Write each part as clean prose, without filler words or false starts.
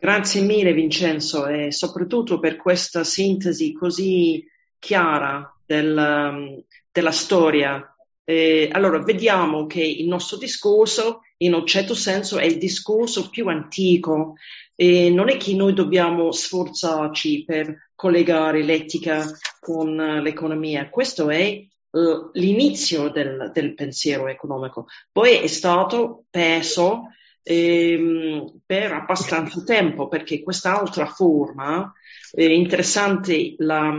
Grazie mille Vincenzo e soprattutto per questa sintesi così chiara della storia. Allora, vediamo che il nostro discorso, in un certo senso, è il discorso più antico e non è che noi dobbiamo sforzarci per collegare l'etica con l'economia. Questo è l'inizio del pensiero economico. Poi è stato perso per abbastanza tempo, perché quest'altra forma è interessante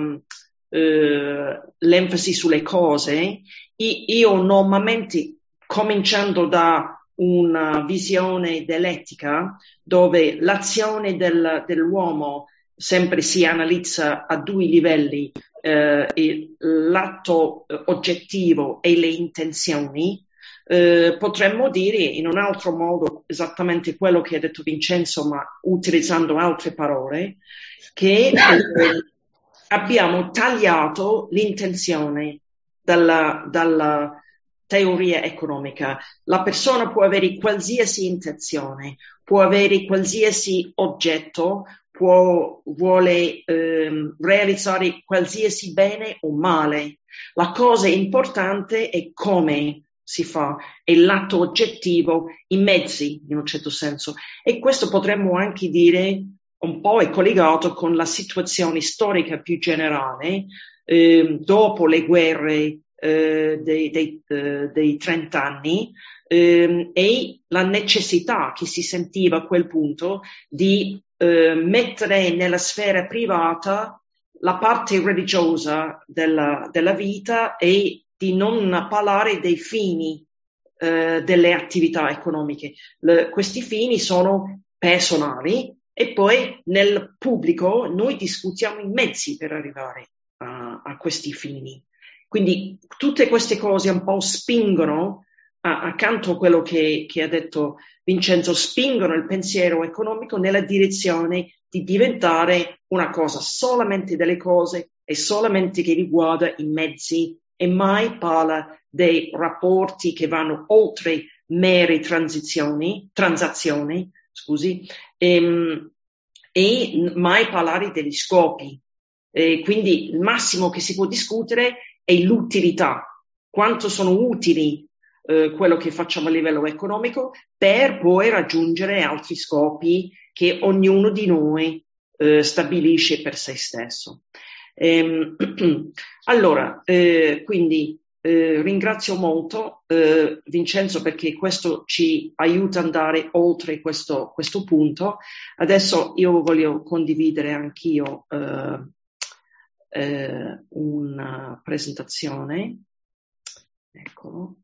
l'enfasi sulle cose. Io normalmente, cominciando da una visione dell'etica, dove l'azione dell'uomo sempre si analizza a due livelli, l'atto oggettivo e le intenzioni, potremmo dire in un altro modo esattamente quello che ha detto Vincenzo, ma utilizzando altre parole, che abbiamo tagliato l'intenzione dalla teoria economica. La persona può avere qualsiasi intenzione, può avere qualsiasi oggetto, vuole realizzare qualsiasi bene o male. La cosa importante è come si fa, è l'atto oggettivo, i mezzi in un certo senso. E questo potremmo anche dire un po' è collegato con la situazione storica più generale, dopo le guerre dei 30 anni, e la necessità che si sentiva a quel punto di mettere nella sfera privata la parte religiosa della vita e di non parlare dei fini delle attività economiche. Questi fini sono personali e poi nel pubblico noi discutiamo i mezzi per arrivare a questi fini. Quindi tutte queste cose un po' spingono, accanto a quello che ha detto Vincenzo, spingono il pensiero economico nella direzione di diventare una cosa solamente delle cose e solamente che riguarda i mezzi e mai parla dei rapporti che vanno oltre mere transazioni, scusi, e mai parlare degli scopi. Quindi il massimo che si può discutere è l'utilità, quanto sono utili quello che facciamo a livello economico per poi raggiungere altri scopi che ognuno di noi stabilisce per se stesso. Ehm, allora, quindi ringrazio molto Vincenzo perché questo ci aiuta ad andare oltre questo punto. Adesso io voglio condividere anch'io una presentazione. Eccolo.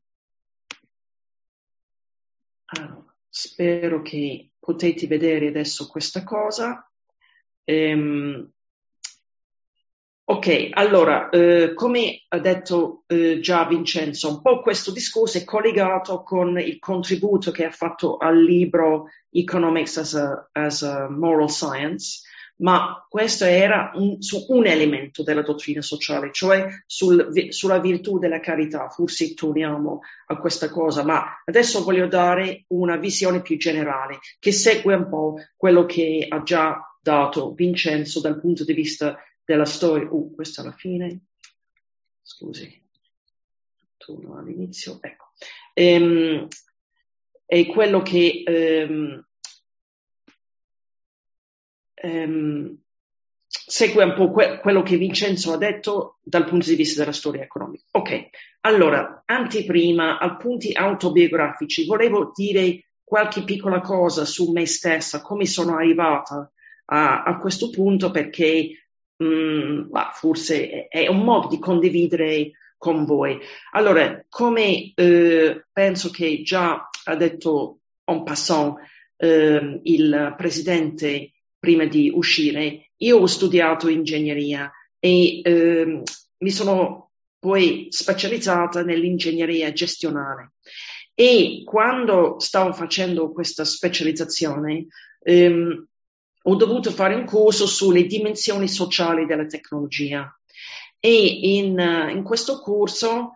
Allora, spero che potete vedere adesso questa cosa. Ok, allora, come ha detto già Vincenzo, un po' questo discorso è collegato con il contributo che ha fatto al libro Economics as a Moral Science, ma questo era su un elemento della dottrina sociale, cioè sulla virtù della carità. Forse torniamo a questa cosa, ma adesso voglio dare una visione più generale che segue un po' quello che ha già dato Vincenzo dal punto di vista della storia. Questa alla fine, scusi, torno all'inizio, ecco. È quello che segue un po' quello che Vincenzo ha detto dal punto di vista della storia economica. Ok, allora, anteprima, a punti autobiografici, volevo dire qualche piccola cosa su me stessa, come sono arrivata a questo punto, perché forse è un modo di condividere con voi. Allora, come penso che già ha detto en passant il presidente prima di uscire, io ho studiato ingegneria e mi sono poi specializzata nell'ingegneria gestionale. E quando stavo facendo questa specializzazione, ho dovuto fare un corso sulle dimensioni sociali della tecnologia e in questo corso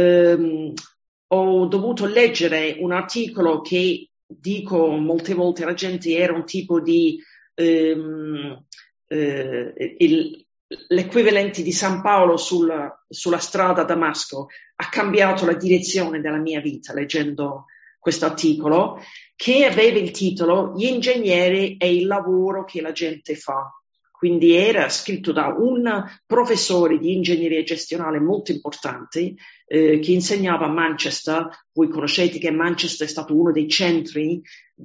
ho dovuto leggere un articolo che dico molte volte alla gente era un tipo di l'equivalente di San Paolo sulla strada a Damasco, ha cambiato la direzione della mia vita leggendo questo articolo, che aveva il titolo Gli ingegneri e il lavoro che la gente fa. Quindi era scritto da un professore di ingegneria gestionale molto importante che insegnava a Manchester. Voi conoscete che Manchester è stato uno dei centri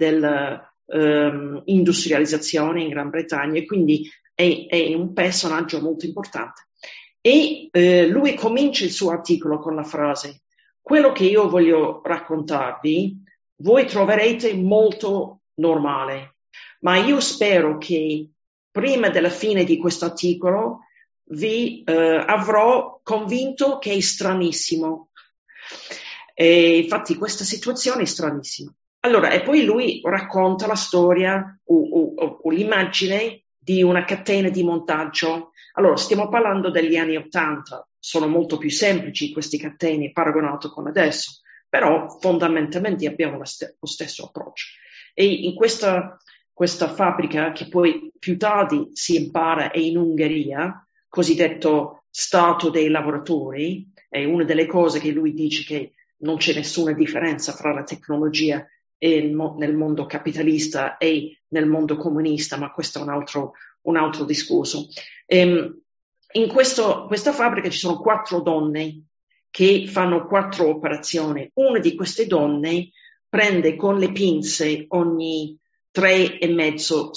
dell'industrializzazione in Gran Bretagna, e quindi è un personaggio molto importante. E lui comincia il suo articolo con la frase: quello che io voglio raccontarvi voi troverete molto normale, ma io spero che prima della fine di questo articolo vi avrò convinto che è stranissimo. E infatti questa situazione è stranissima. Allora, e poi lui racconta la storia o l'immagine di una catena di montaggio. Allora, stiamo parlando degli anni '80, sono molto più semplici questi catene paragonato con adesso, però fondamentalmente abbiamo lo stesso approccio. E in questa fabbrica, che poi più tardi si impara è in Ungheria, cosiddetto Stato dei lavoratori, è una delle cose che lui dice che non c'è nessuna differenza fra la tecnologia nel mondo capitalista e nel mondo comunista, ma questo è un altro discorso. In questa fabbrica ci sono 4 donne che fanno 4 operazioni. Una di queste donne prende con le pinze ogni 3,5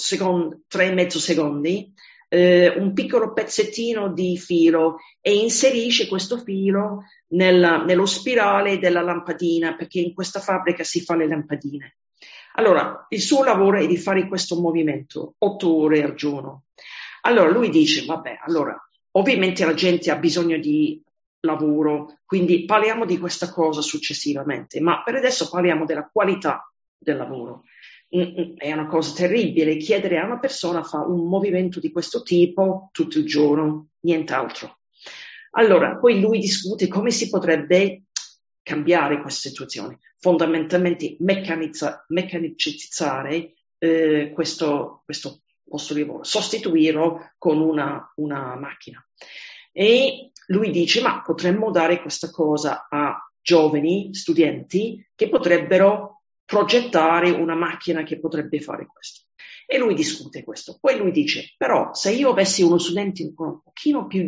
secondi un piccolo pezzettino di filo e inserisce questo filo nello spirale della lampadina, perché in questa fabbrica si fa le lampadine. Allora, il suo lavoro è di fare questo movimento 8 ore al giorno. Allora lui dice, vabbè, allora, ovviamente la gente ha bisogno di lavoro, quindi parliamo di questa cosa successivamente, ma per adesso parliamo della qualità del lavoro. È una cosa terribile chiedere a una persona a fare un movimento di questo tipo tutto il giorno, nient'altro. Allora, poi lui discute come si potrebbe cambiare questa situazione, fondamentalmente meccanicizzare questo posto di lavoro, sostituirlo con una macchina. E lui dice, ma potremmo dare questa cosa a giovani studenti che potrebbero progettare una macchina che potrebbe fare questo. E lui discute questo. Poi lui dice, però se io avessi uno studente con un pochino più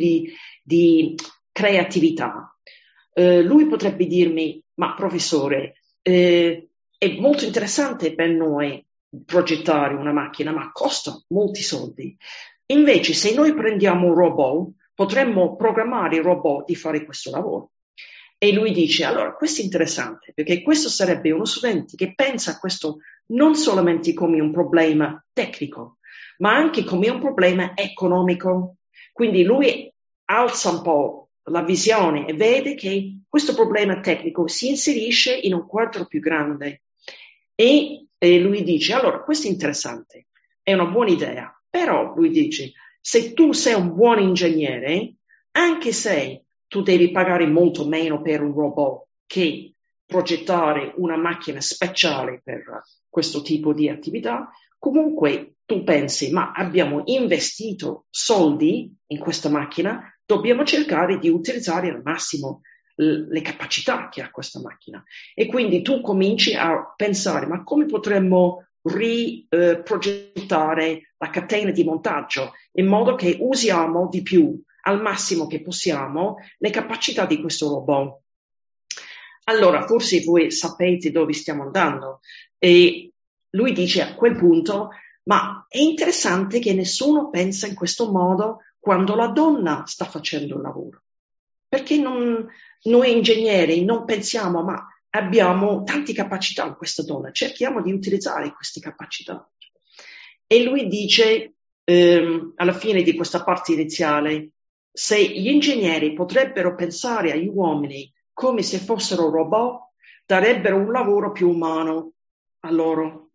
di creatività, lui potrebbe dirmi, ma professore, è molto interessante per noi progettare una macchina, ma costa molti soldi. Invece se noi prendiamo un robot, potremmo programmare il robot di fare questo lavoro. E lui dice, allora, questo è interessante, perché questo sarebbe uno studente che pensa a questo non solamente come un problema tecnico, ma anche come un problema economico. Quindi lui alza un po' la visione e vede che questo problema tecnico si inserisce in un quadro più grande. E lui dice, allora, questo è interessante, è una buona idea, però lui dice, se tu sei un buon ingegnere, anche se tu devi pagare molto meno per un robot che progettare una macchina speciale per questo tipo di attività, comunque tu pensi, ma abbiamo investito soldi in questa macchina, dobbiamo cercare di utilizzare al massimo le capacità che ha questa macchina. E quindi tu cominci a pensare, ma come potremmo riprogettare la catena di montaggio in modo che usiamo di più al massimo che possiamo le capacità di questo robot. Allora, forse voi sapete dove stiamo andando. E lui dice a quel punto, ma è interessante che nessuno pensa in questo modo quando la donna sta facendo il lavoro. Perché noi ingegneri non pensiamo, ma abbiamo tante capacità in questa donna, cerchiamo di utilizzare queste capacità. E lui dice, alla fine di questa parte iniziale, se gli ingegneri potrebbero pensare agli uomini come se fossero robot, darebbero un lavoro più umano a loro.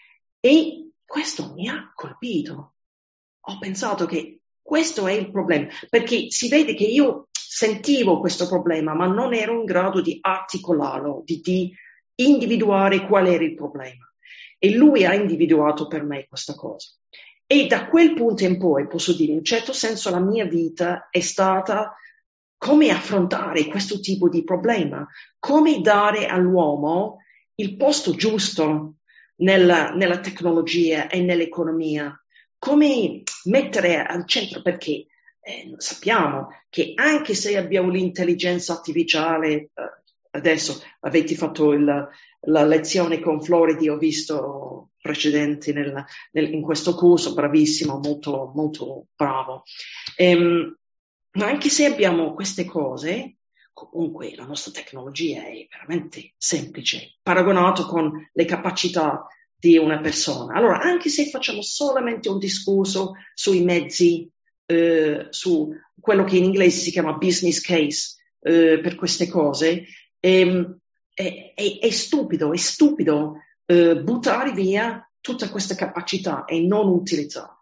E questo mi ha colpito. Ho pensato che questo è il problema, perché si vede che io sentivo questo problema, ma non ero in grado di articolarlo, di individuare qual era il problema. E lui ha individuato per me questa cosa. E da quel punto in poi posso dire, in un certo senso, la mia vita è stata come affrontare questo tipo di problema, come dare all'uomo il posto giusto nella tecnologia e nell'economia, come mettere al centro, perché sappiamo che anche se abbiamo l'intelligenza artificiale, adesso avete fatto la lezione con Floridi, ho visto precedenti in questo corso, bravissimo, molto, molto bravo. Ma anche se abbiamo queste cose, comunque la nostra tecnologia è veramente semplice, paragonato con le capacità di una persona. Allora, anche se facciamo solamente un discorso sui mezzi, su quello che in inglese si chiama business case, per queste cose, è stupido buttare via tutta questa capacità e non utilizzarla.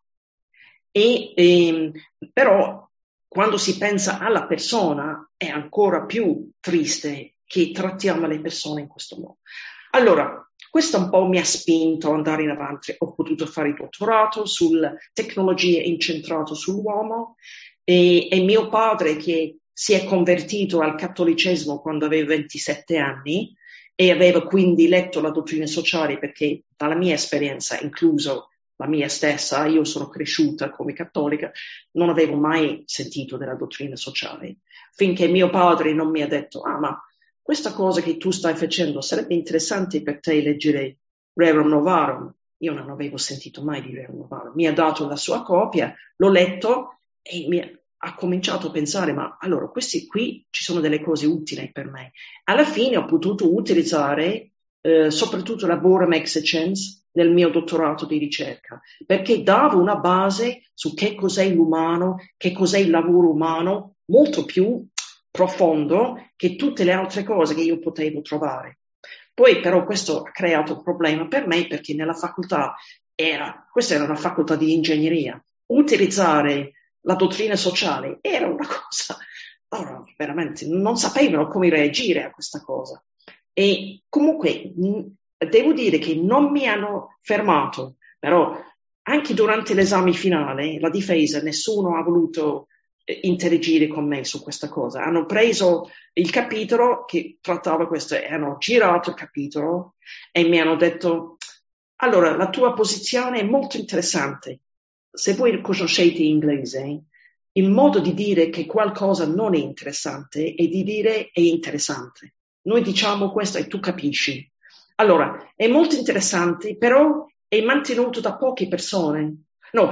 Però quando si pensa alla persona è ancora più triste che trattiamo le persone in questo modo. Allora, questo un po' mi ha spinto ad andare in avanti. Ho potuto fare il dottorato sulla tecnologia incentrata sull'uomo e mio padre, che si è convertito al cattolicesimo quando aveva 27 anni e aveva quindi letto la dottrina sociale, perché dalla mia esperienza, incluso la mia stessa, io sono cresciuta come cattolica, non avevo mai sentito della dottrina sociale, finché mio padre non mi ha detto, ma questa cosa che tu stai facendo sarebbe interessante per te leggere Rerum Novarum. Io non avevo sentito mai di Rerum Novarum. Mi ha dato la sua copia, l'ho letto e ha cominciato a pensare, ma allora questi qui ci sono delle cose utili per me. Alla fine ho potuto utilizzare soprattutto la Borum Exercens nel mio dottorato di ricerca, perché davo una base su che cos'è l'umano, che cos'è il lavoro umano, molto più profondo che tutte le altre cose che io potevo trovare. Poi però questo ha creato un problema per me, perché nella facoltà questa era una facoltà di ingegneria, utilizzare la dottrina sociale era una cosa, veramente non sapevano come reagire a questa cosa. E comunque devo dire che non mi hanno fermato, però anche durante l'esame finale, la difesa, nessuno ha voluto interagire con me su questa cosa. Hanno preso il capitolo che trattava questo e hanno girato il capitolo e mi hanno detto, allora, la tua posizione è molto interessante. Se voi conoscete inglese, il modo di dire che qualcosa non è interessante è di dire è interessante. Noi diciamo questo e tu capisci. Allora, è molto interessante, però è mantenuto da poche persone. No,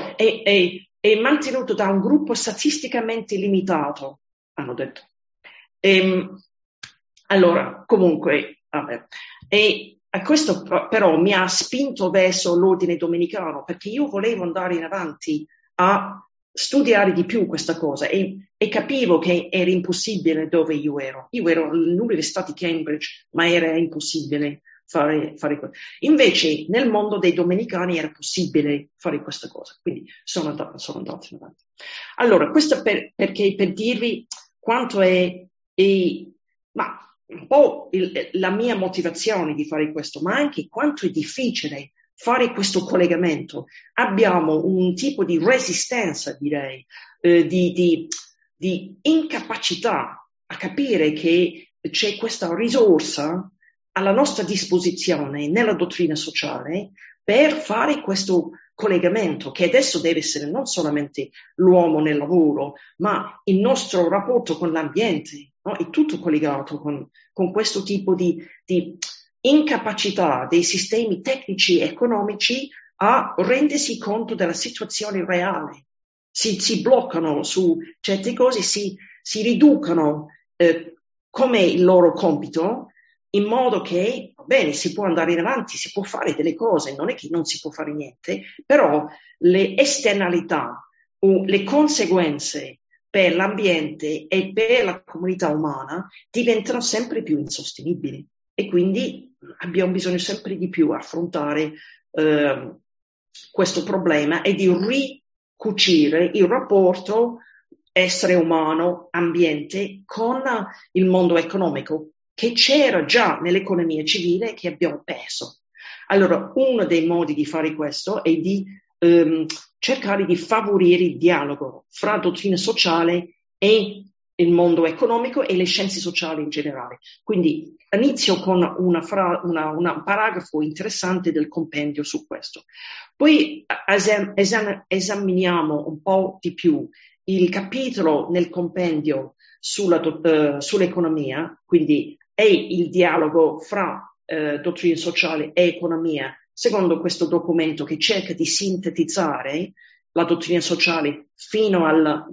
è mantenuto da un gruppo statisticamente limitato, hanno detto. Allora, comunque, vabbè. E questo però mi ha spinto verso l'ordine domenicano, perché io volevo andare in avanti a studiare di più questa cosa e capivo che era impossibile dove io ero. Io ero all'Università di Cambridge, ma era impossibile fare questo. Invece nel mondo dei domenicani era possibile fare questa cosa, quindi sono andato in avanti. Allora, questo perché per dirvi quanto ma un po' la mia motivazione di fare questo, ma anche quanto è difficile fare questo collegamento. Abbiamo un tipo di resistenza, direi, di incapacità a capire che c'è questa risorsa alla nostra disposizione nella dottrina sociale per fare questo collegamento, che adesso deve essere non solamente l'uomo nel lavoro, ma il nostro rapporto con l'ambiente, no? È tutto collegato con questo tipo di incapacità dei sistemi tecnici e economici a rendersi conto della situazione reale. Si bloccano su certe cose, si riducono come il loro compito, in modo che, va bene, si può andare in avanti, si può fare delle cose, non è che non si può fare niente, però le esternalità o le conseguenze per l'ambiente e per la comunità umana diventano sempre più insostenibili e quindi abbiamo bisogno sempre di più affrontare questo problema e di ricucire il rapporto essere umano, ambiente con il mondo economico, che c'era già nell'economia civile e che abbiamo perso. Allora, uno dei modi di fare questo è di cercare di favorire il dialogo fra dottrina sociale e il mondo economico e le scienze sociali in generale. Quindi inizio con un paragrafo interessante del compendio su questo. Poi esaminiamo un po' di più il capitolo nel compendio sull'economia, quindi è il dialogo fra dottrina sociale e economia, secondo questo documento che cerca di sintetizzare la dottrina sociale fino al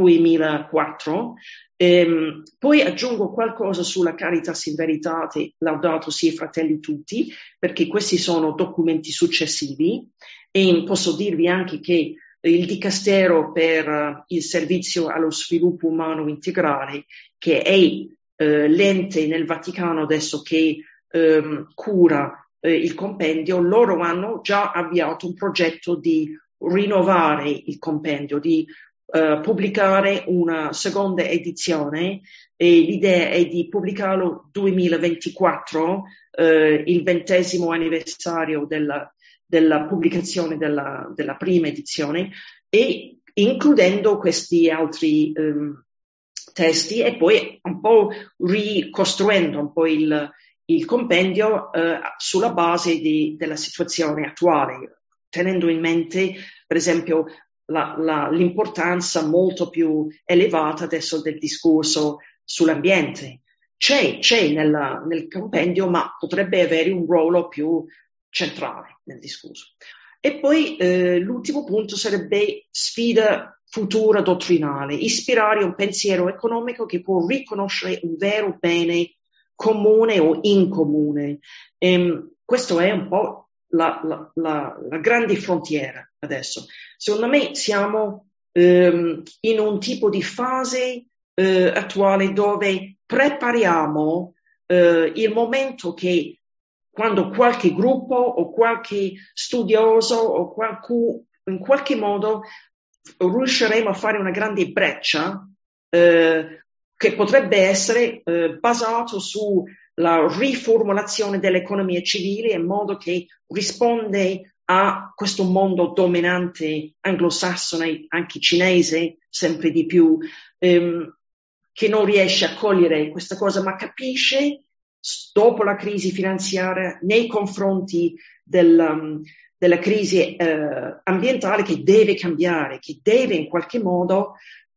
2004. Poi aggiungo qualcosa sulla Caritas in Veritate, Laudato Si Fratelli Tutti, perché questi sono documenti successivi, e posso dirvi anche che il Dicastero per il servizio allo sviluppo umano integrale, che è l'ente nel Vaticano adesso che cura il compendio, loro hanno già avviato un progetto di rinnovare il compendio, di pubblicare una seconda edizione, e l'idea è di pubblicarlo 2024, il 20° anniversario della pubblicazione della prima edizione, e includendo questi altri testi, e poi un po' ricostruendo un po' il compendio sulla base della situazione attuale, tenendo in mente, per esempio, l'importanza molto più elevata adesso del discorso sull'ambiente. C'è nel compendio, ma potrebbe avere un ruolo più centrale nel discorso. E poi l'ultimo punto sarebbe sfida futura dottrinale, ispirare un pensiero economico che può riconoscere un vero bene comune o incomune. Questo è un po' la grande frontiera adesso. Secondo me siamo in un tipo di fase attuale dove prepariamo il momento che quando qualche gruppo o qualche studioso o qualcuno in qualche modo riusciremo a fare una grande breccia che potrebbe essere basato sulla riformulazione dell'economia civile in modo che risponde a questo mondo dominante anglosassone, anche cinese, sempre di più, che non riesce a cogliere questa cosa, ma capisce dopo la crisi finanziaria nei confronti della crisi ambientale che deve cambiare, che deve in qualche modo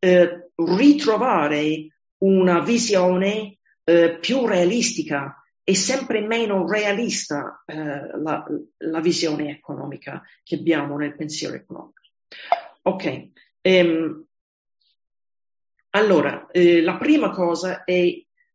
ritrovare una visione più realistica e sempre meno realista la visione economica che abbiamo nel pensiero economico. Ok, allora la prima cosa è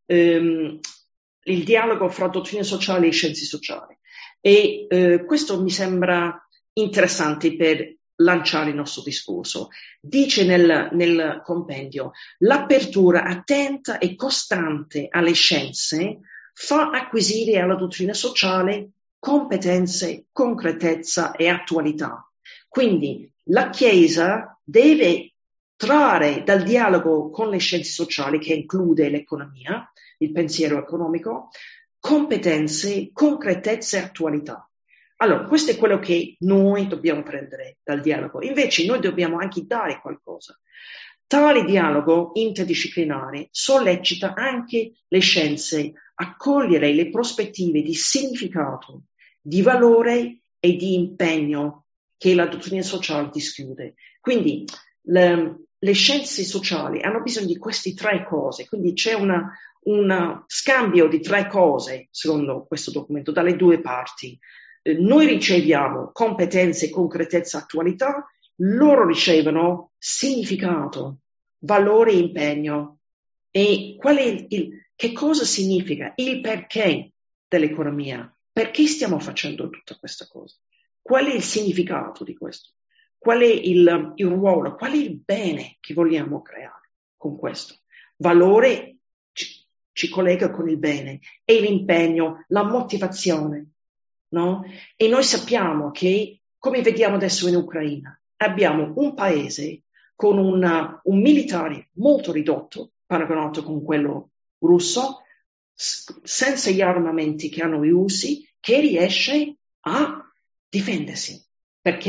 il dialogo fra dottrina sociale e scienze sociali, e questo mi sembra interessante per lanciare il nostro discorso. Dice nel compendio: l'apertura attenta e costante alle scienze fa acquisire alla dottrina sociale competenze, concretezza e attualità. Quindi la Chiesa deve trarre dal dialogo con le scienze sociali, che include l'economia, il pensiero economico, competenze, concretezza e attualità. Allora, questo è quello che noi dobbiamo prendere dal dialogo. Invece noi dobbiamo anche dare qualcosa. Tale dialogo interdisciplinare sollecita anche le scienze a cogliere le prospettive di significato, di valore e di impegno che la dottrina sociale dischiude. Quindi le scienze sociali hanno bisogno di queste tre cose, quindi c'è un scambio di tre cose, secondo questo documento, dalle due parti. Noi riceviamo competenze, concretezza, attualità, loro ricevono significato, valore e impegno. E che cosa significa il perché dell'economia? Perché stiamo facendo tutta questa cosa? Qual è il significato di questo? Qual è il ruolo? Qual è il bene che vogliamo creare con questo? Valore ci collega con il bene, e l'impegno, la motivazione, no? E noi sappiamo che, come vediamo adesso in Ucraina, abbiamo un paese con un militare molto ridotto, paragonato con quello russo, senza gli armamenti che hanno i russi, che riesce a difendersi. Perché?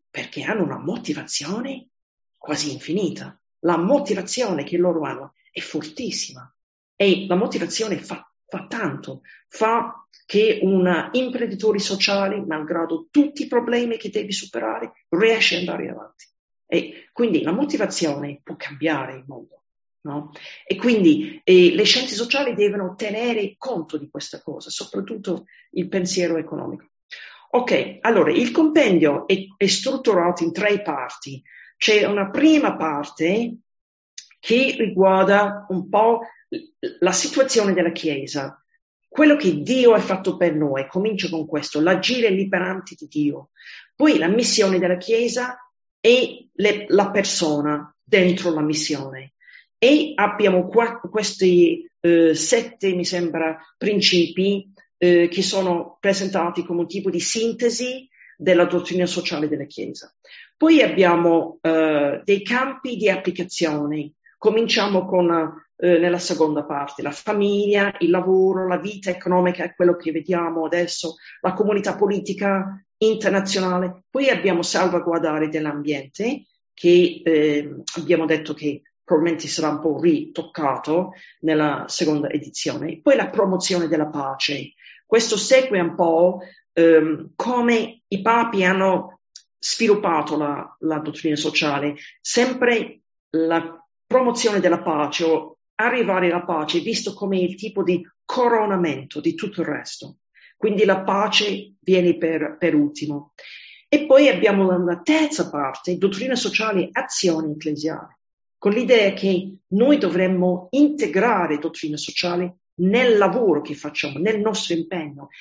Perché hanno una motivazione quasi infinita. La motivazione che loro hanno è fortissima e la motivazione fa tanto, fa che un imprenditore sociale, malgrado tutti i problemi che deve superare, riesce ad andare avanti. E quindi la motivazione può cambiare il mondo, no? E quindi le scienze sociali devono tenere conto di questa cosa, soprattutto il pensiero economico. Ok, allora il compendio è strutturato in 3 parti. C'è una prima parte che riguarda un po' la situazione della Chiesa, quello che Dio ha fatto per noi. Comincia con questo, l'agire liberante di Dio. Poi la missione della Chiesa e la persona dentro la missione. E abbiamo questi 7, mi sembra, principi che sono presentati come un tipo di sintesi della dottrina sociale della Chiesa. Poi abbiamo dei campi di applicazione. Cominciamo con, nella seconda parte, la famiglia, il lavoro, la vita economica, quello che vediamo adesso, la comunità politica internazionale. Poi abbiamo salvaguardare dell'ambiente, che abbiamo detto che probabilmente sarà un po' ritoccato nella seconda edizione. Poi la promozione della pace. Questo segue un po' come i papi hanno sviluppato la dottrina sociale, sempre la promozione della pace o arrivare alla pace visto come il tipo di coronamento di tutto il resto. Quindi la pace viene per ultimo. E poi abbiamo una terza parte, dottrina sociale e azione ecclesiale, con l'idea che noi dovremmo integrare dottrina sociale nel lavoro che facciamo, nel nostro impegno,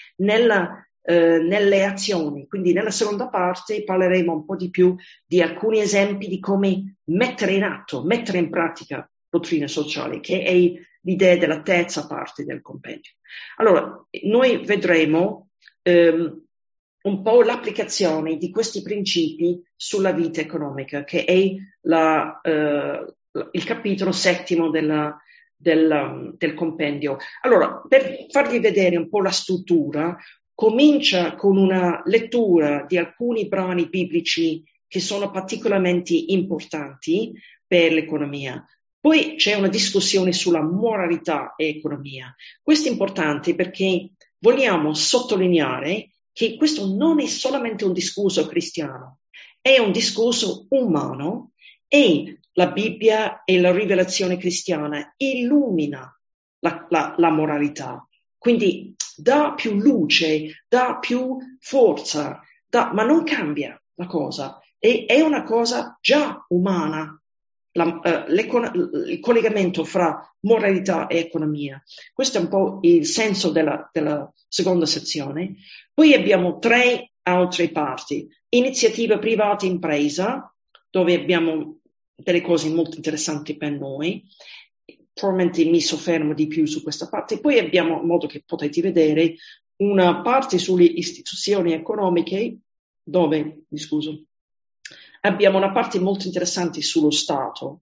nelle azioni. Quindi nella seconda parte parleremo un po' di più di alcuni esempi di come mettere in atto, mettere in pratica dottrina sociale, che è l'idea della terza parte del compendio. Allora, noi vedremo un po' l'applicazione di questi principi sulla vita economica, che è il capitolo 7 del compendio. Allora, per farvi vedere un po' la struttura, comincia con una lettura di alcuni brani biblici che sono particolarmente importanti per l'economia. Poi c'è una discussione sulla moralità e economia. Questo è importante perché vogliamo sottolineare che questo non è solamente un discorso cristiano, è un discorso umano e la Bibbia e la rivelazione cristiana illumina la moralità. Quindi dà più luce, dà più forza, ma non cambia la cosa. È una cosa già umana, il collegamento fra moralità e economia. Questo è un po' il senso della seconda sezione. Poi abbiamo 3 altre parti. Iniziativa privata e impresa, dove abbiamo delle cose molto interessanti per noi. Probabilmente mi soffermo di più su questa parte. Poi abbiamo, in modo che potete vedere, una parte sulle istituzioni economiche, dove, mi scuso, abbiamo una parte molto interessante sullo Stato.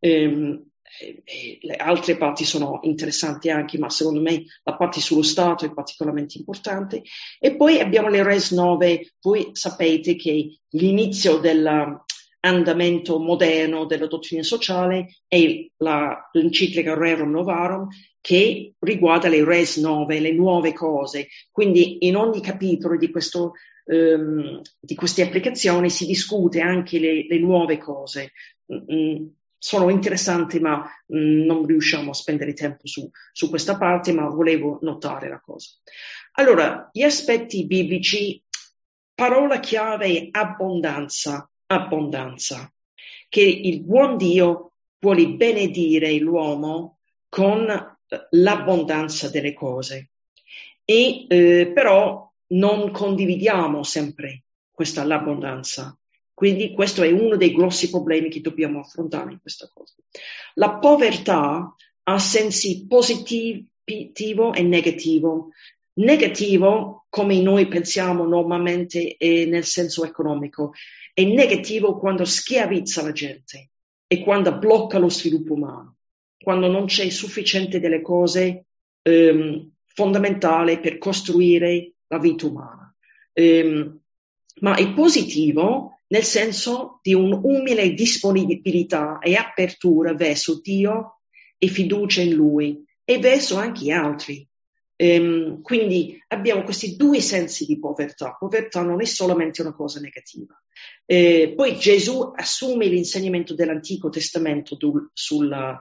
Le altre parti sono interessanti anche, ma secondo me la parte sullo Stato è particolarmente importante. E poi abbiamo le Res 9. Voi sapete che l'inizio dell'andamento moderno della dottrina sociale è l'enciclica Rerum Novarum, che riguarda le Res 9, le nuove cose. Quindi in ogni capitolo di queste applicazioni si discute anche le nuove cose. Sono interessanti, ma non riusciamo a spendere tempo su questa parte, ma volevo notare la cosa. Allora, gli aspetti biblici, parola chiave è abbondanza, che il buon Dio vuole benedire l'uomo con l'abbondanza delle cose. E però non condividiamo sempre l'abbondanza. Quindi questo è uno dei grossi problemi che dobbiamo affrontare in questa cosa. La povertà ha sensi positivo e negativo. Negativo, come noi pensiamo normalmente, è nel senso economico. È negativo quando schiavizza la gente e quando blocca lo sviluppo umano, quando non c'è sufficiente delle cose fondamentali per costruire la vita umana. Ma è positivo nel senso di un'umile disponibilità e apertura verso Dio e fiducia in Lui e verso anche gli altri. Quindi abbiamo questi due sensi di povertà. Povertà non è solamente una cosa negativa. Poi Gesù assume l'insegnamento dell'Antico Testamento sulle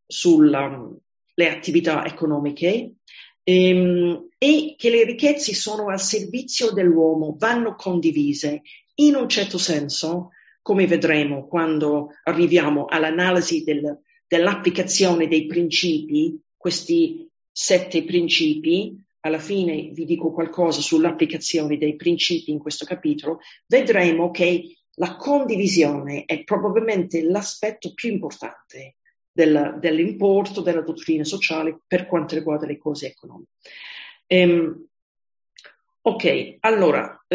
attività economiche e che le ricchezze sono al servizio dell'uomo, vanno condivise in un certo senso, come vedremo quando arriviamo all'analisi dell'applicazione dei principi, questi 7 principi. Alla fine vi dico qualcosa sull'applicazione dei principi in questo capitolo. Vedremo che la condivisione è probabilmente l'aspetto più importante dell'importo della dottrina sociale per quanto riguarda le cose economiche. Ok, allora,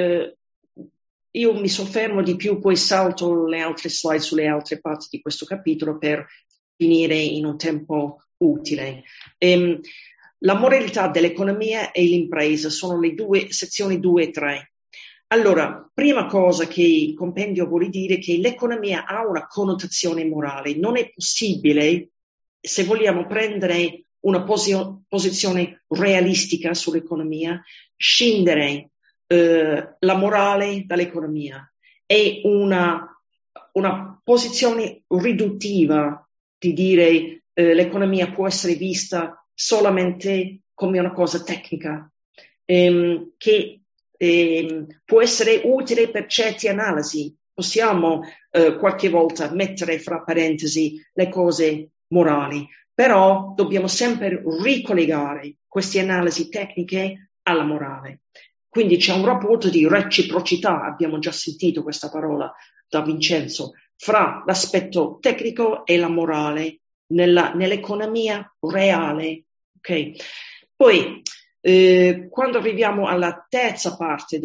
io mi soffermo di più, poi salto le altre slide sulle altre parti di questo capitolo per finire in un tempo utile. La moralità dell'economia e l'impresa sono le sezioni 2 e 3. Allora, prima cosa che il compendio vuole dire che l'economia ha una connotazione morale. Non è possibile, se vogliamo prendere una posizione realistica sull'economia, scindere la morale dall'economia. È una posizione riduttiva di dire l'economia può essere vista solamente come una cosa tecnica, che può essere utile per certe analisi. Possiamo qualche volta mettere fra parentesi le cose morali, però dobbiamo sempre ricollegare queste analisi tecniche alla morale. Quindi c'è un rapporto di reciprocità, abbiamo già sentito questa parola da Vincenzo, fra l'aspetto tecnico e la morale nell'economia reale. Okay? Poi, quando arriviamo alla terza parte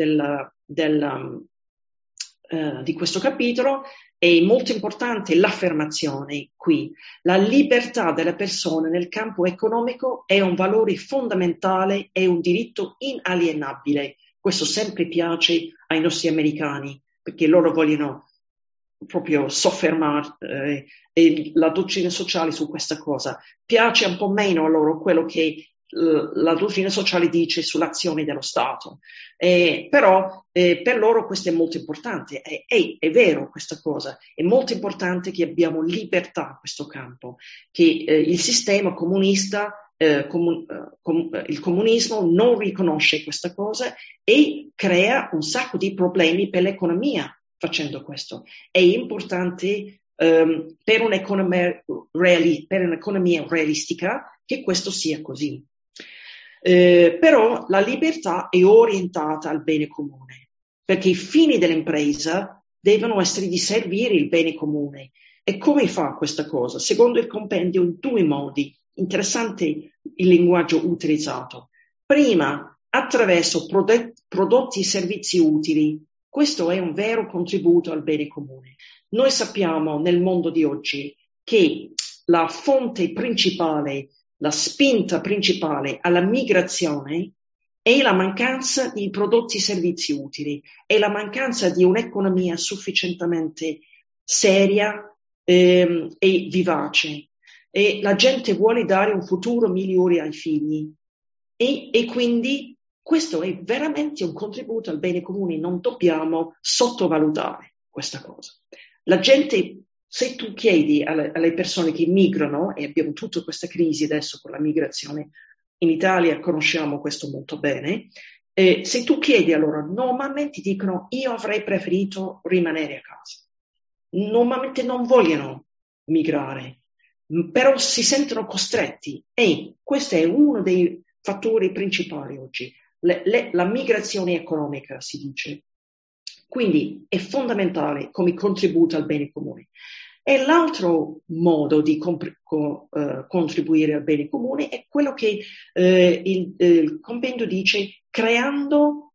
di questo capitolo, è molto importante l'affermazione qui. La libertà della persona nel campo economico è un valore fondamentale e un diritto inalienabile. Questo sempre piace ai nostri americani, perché loro vogliono proprio soffermare la dottrina sociale su questa cosa. Piace un po' meno a loro quello che la dottrina sociale dice sull'azione dello Stato, però per loro questo è molto importante, è vero questa cosa, è molto importante che abbiamo libertà in questo campo, che il sistema comunista, il comunismo non riconosce questa cosa e crea un sacco di problemi per l'economia facendo questo. È importante per un'economia realistica che questo sia così. Però la libertà è orientata al bene comune, perché i fini dell'impresa devono essere di servire il bene comune. E come fa questa cosa? Secondo il compendio in 2 modi. Interessante il linguaggio utilizzato. Prima, attraverso prodotti e servizi utili. Questo è un vero contributo al bene comune. Noi sappiamo nel mondo di oggi che la fonte principale, la spinta principale alla migrazione è la mancanza di prodotti e servizi utili, è la mancanza di un'economia sufficientemente seria e vivace. E la gente vuole dare un futuro migliore ai figli e quindi questo è veramente un contributo al bene comune, non dobbiamo sottovalutare questa cosa. La gente, se tu chiedi alle persone che migrano, e abbiamo tutta questa crisi adesso con la migrazione, in Italia conosciamo questo molto bene, se tu chiedi a loro, normalmente dicono io avrei preferito rimanere a casa. Normalmente non vogliono migrare, però si sentono costretti e questo è uno dei fattori principali oggi. La migrazione economica, si dice. Quindi è fondamentale come contributo al bene comune. E l'altro modo di contribuire al bene comune è quello che il compendio dice creando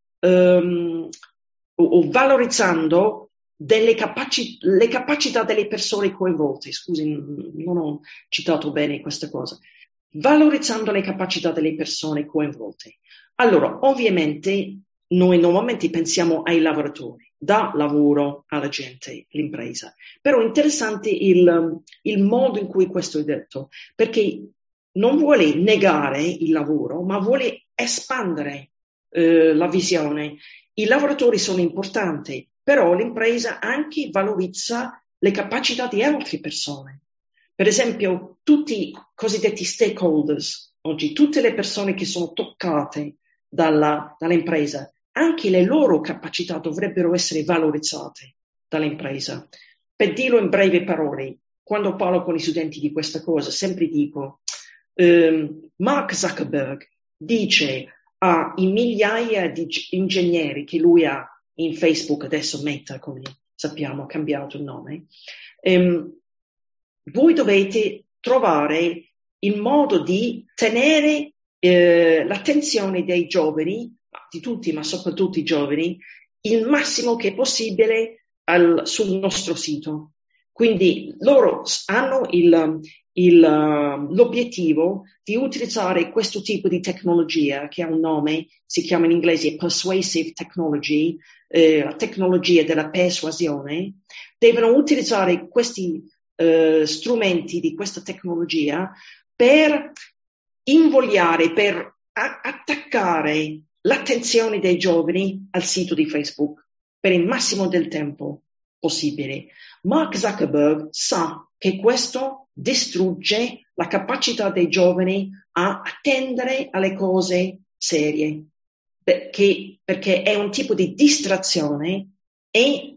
o valorizzando le capacità delle persone coinvolte. Scusi, non ho citato bene questa cosa. Valorizzando le capacità delle persone coinvolte. Allora, ovviamente, noi normalmente pensiamo ai lavoratori. dà lavoro alla gente, l'impresa. Però è interessante il modo in cui questo è detto, perché non vuole negare il lavoro, ma vuole espandere la visione. I lavoratori sono importanti, però l'impresa anche valorizza le capacità di altre persone. Per esempio, tutti i cosiddetti stakeholders, oggi, tutte le persone che sono toccate dall'impresa, anche le loro capacità dovrebbero essere valorizzate dall'impresa. Per dirlo in brevi parole, quando parlo con i studenti di questa cosa, sempre dico, Mark Zuckerberg dice ai migliaia di ingegneri che lui ha in Facebook, adesso Meta, come sappiamo, ha cambiato il nome, voi dovete trovare il modo di tenere l'attenzione dei giovani, di tutti, ma soprattutto i giovani, il massimo che è possibile sul nostro sito. Quindi loro hanno l'obiettivo di utilizzare questo tipo di tecnologia che ha un nome, si chiama in inglese persuasive technology, la tecnologia della persuasione. Devono utilizzare questi strumenti di questa tecnologia per invogliare, per attaccare l'attenzione dei giovani al sito di Facebook per il massimo del tempo possibile. Mark Zuckerberg sa che questo distrugge la capacità dei giovani a attendere alle cose serie, perché è un tipo di distrazione e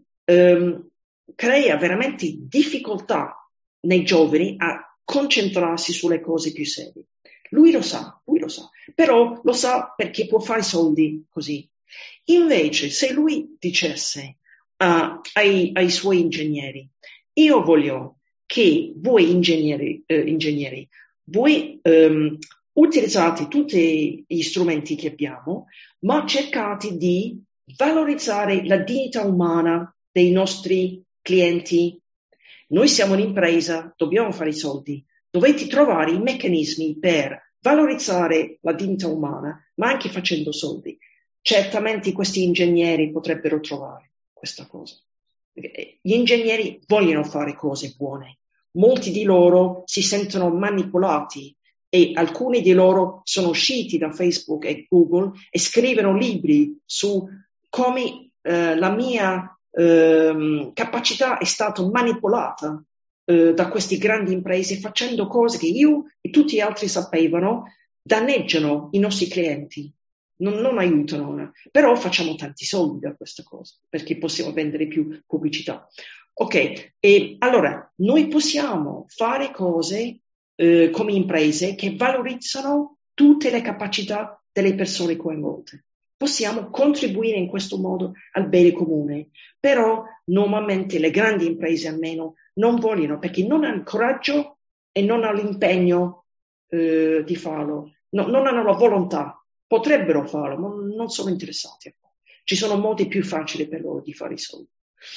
crea veramente difficoltà nei giovani a concentrarsi sulle cose più serie. Lui lo sa, però lo sa perché può fare soldi così. Invece, se lui dicesse ai suoi ingegneri, io voglio che voi ingegneri voi utilizzate tutti gli strumenti che abbiamo, ma cercate di valorizzare la dignità umana dei nostri clienti. Noi siamo un'impresa, dobbiamo fare i soldi. Dovete trovare i meccanismi per valorizzare la dignità umana, ma anche facendo soldi. Certamente questi ingegneri potrebbero trovare questa cosa. Gli ingegneri vogliono fare cose buone. Molti di loro si sentono manipolati e alcuni di loro sono usciti da Facebook e Google e scrivono libri su come la mia capacità è stata manipolata da queste grandi imprese facendo cose che io e tutti gli altri sapevano danneggiano i nostri clienti, non aiutano, però facciamo tanti soldi da questa cosa perché possiamo vendere più pubblicità. Ok, e allora noi possiamo fare cose come imprese che valorizzano tutte le capacità delle persone coinvolte. Possiamo contribuire in questo modo al bene comune, però normalmente le grandi imprese almeno non vogliono perché non hanno il coraggio e non hanno l'impegno di farlo, non hanno la volontà, potrebbero farlo, ma non sono interessati. Ci sono modi più facili per loro di fare i soldi.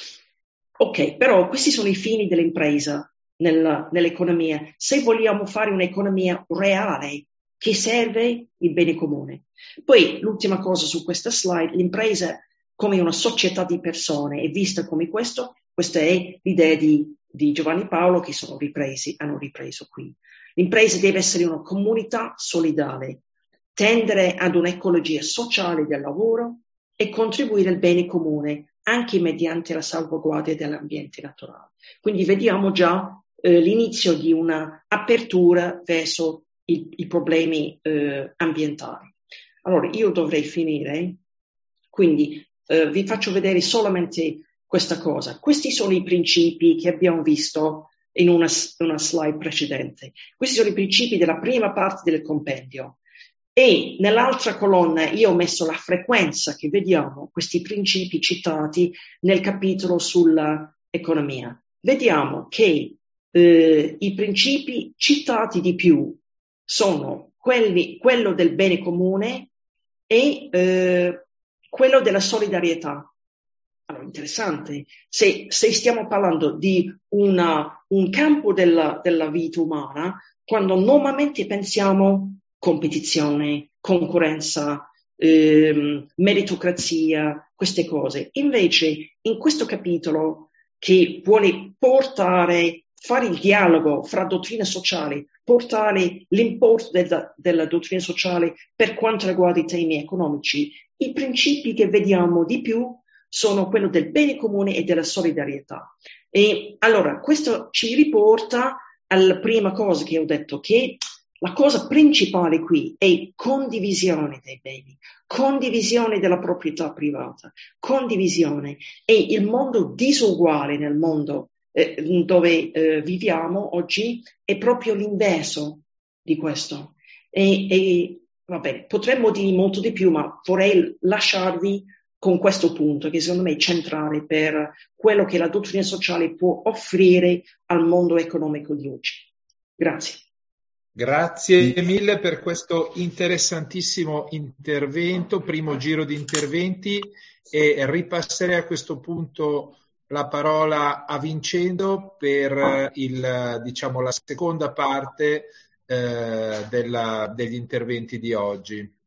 Ok, però questi sono i fini dell'impresa nell'economia. Se vogliamo fare un'economia reale che serve il bene comune. Poi l'ultima cosa su questa slide, l'impresa come una società di persone è vista come questo. Questa è l'idea di Giovanni Paolo che hanno ripreso qui. L'impresa deve essere una comunità solidale, tendere ad un'ecologia sociale del lavoro e contribuire al bene comune anche mediante la salvaguardia dell'ambiente naturale. Quindi vediamo già l'inizio di una apertura verso i problemi ambientali. Allora, io dovrei finire, quindi vi faccio vedere solamente questa cosa. Questi sono i principi che abbiamo visto in una slide precedente. Questi sono i principi della prima parte del compendio. E nell'altra colonna io ho messo la frequenza che vediamo questi principi citati nel capitolo sulla economia. Vediamo che i principi citati di più sono quello del bene comune e quello della solidarietà. Allora, interessante, se stiamo parlando di un campo della vita umana, quando normalmente pensiamo competizione, concorrenza, meritocrazia, queste cose. Invece, in questo capitolo che vuole fare il dialogo fra dottrine sociali, portare l'importo della dottrina sociale per quanto riguarda i temi economici, i principi che vediamo di più sono quello del bene comune e della solidarietà. E allora, questo ci riporta alla prima cosa che ho detto, che la cosa principale qui è condivisione dei beni, condivisione della proprietà privata, condivisione. E il mondo disuguale nel mondo dove viviamo oggi è proprio l'inverso di questo. Vabbè, potremmo dire molto di più, ma vorrei lasciarvi con questo punto che secondo me è centrale per quello che la dottrina sociale può offrire al mondo economico di oggi. Grazie. Grazie mille per questo interessantissimo intervento, primo giro di interventi, e ripasserei a questo punto la parola a Vincenzo per la seconda parte degli interventi di oggi.